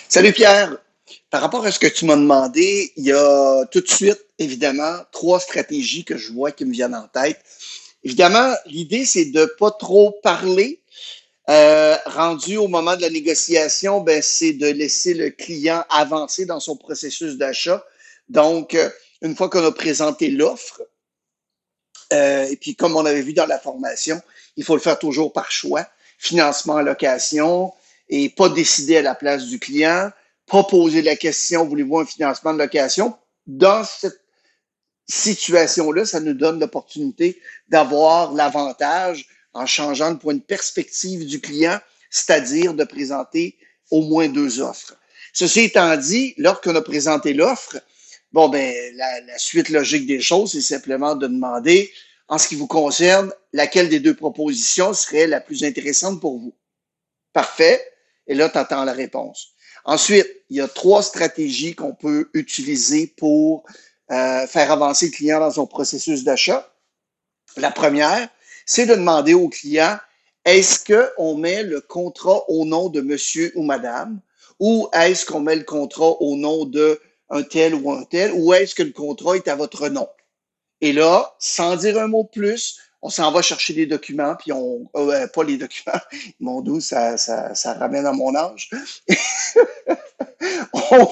Salut Pierre. Par rapport à ce que tu m'as demandé, il y a tout de suite, évidemment, trois stratégies que je vois qui me viennent en tête. Évidemment, l'idée, c'est de pas trop parler. Rendu au moment de la négociation, ben, c'est de laisser le client avancer dans son processus d'achat. Donc, une fois qu'on a présenté l'offre, et puis comme on avait vu dans la formation, il faut le faire toujours par choix. Financement en location et pas décider à la place du client, pas poser la question, voulez-vous un financement de location? Dans cette situation-là, ça nous donne l'opportunité d'avoir l'avantage en changeant le point de perspective du client, c'est-à-dire de présenter au moins deux offres. Ceci étant dit, lorsqu'on a présenté l'offre, bon, ben, la suite logique des choses, c'est simplement de demander, en ce qui vous concerne, laquelle des deux propositions serait la plus intéressante pour vous. Parfait. Et là, tu attends la réponse. Ensuite, il y a trois stratégies qu'on peut utiliser pour faire avancer le client dans son processus d'achat. La première, c'est de demander au client, est-ce qu'on met le contrat au nom de monsieur ou madame ou est-ce qu'on met le contrat au nom de un tel ou est-ce que le contrat est à votre nom? Et là, sans dire un mot de plus, on s'en va chercher les documents, puis pas les documents, mon doux, ça ramène à mon âge. on,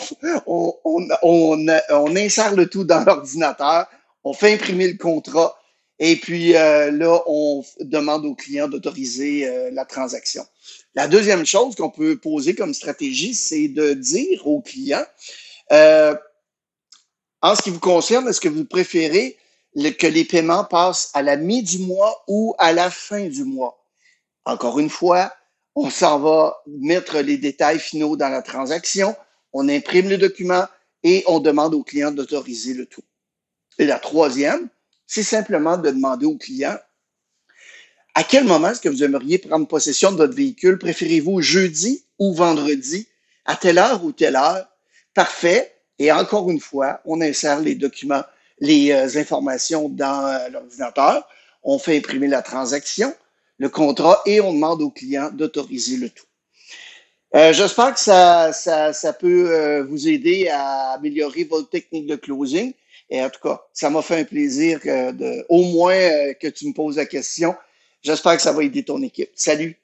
on insère le tout dans l'ordinateur, on fait imprimer le contrat, et puis là, on demande au client d'autoriser la transaction. La deuxième chose qu'on peut poser comme stratégie, c'est de dire au client, euh, en ce qui vous concerne, est-ce que vous préférez que les paiements passent à la mi du mois ou à la fin du mois? Encore une fois, on s'en va mettre les détails finaux dans la transaction, on imprime le document et on demande au client d'autoriser le tout. Et la troisième, c'est simplement de demander au client à quel moment est-ce que vous aimeriez prendre possession de votre véhicule? Préférez-vous jeudi ou vendredi? À telle heure ou telle heure? Parfait. Et encore une fois, on insère les documents, les informations dans l'ordinateur. On fait imprimer la transaction, le contrat et on demande au client d'autoriser le tout. J'espère que ça peut vous aider à améliorer votre technique de closing. Et en tout cas, ça m'a fait un plaisir au moins que tu me poses la question. J'espère que ça va aider ton équipe. Salut!